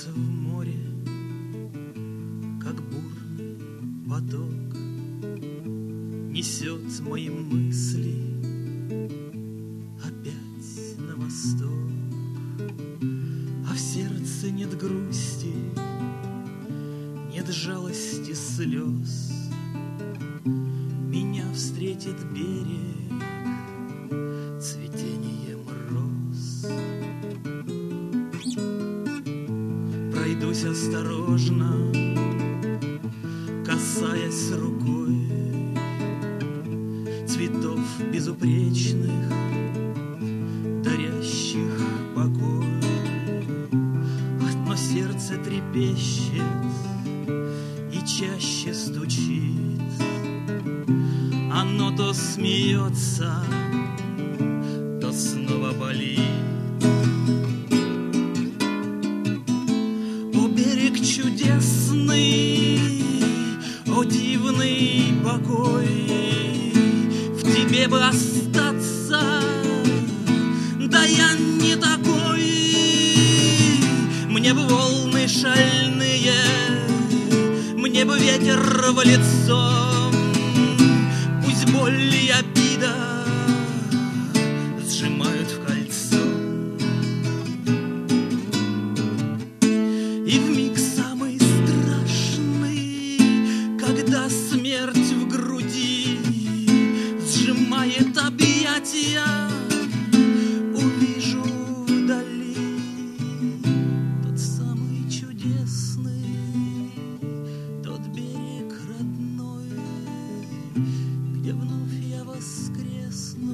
Несется в море, как бурный поток, несет мои мысли опять на восток. А в сердце нет грусти, нет жалости, слез. Меня встретит берег цветением роз. Пройдусь осторожно, касаясь рукой цветов безупречных, дарящих покой. Но сердце трепещет и чаще стучит. Оно то смеется, то снова болит. О, берег чудесный, о, дивный покой, в тебе бы остаться, да я не такой. Мне бы волны шальные, мне бы ветер в лицо. Пусть боль и обида сжимают в кольцо. И вмиг самый страшный, когда смерть в груди сжимает объятия, увижу вдали тот самый чудесный, тот берег родной, где вновь я воскресну.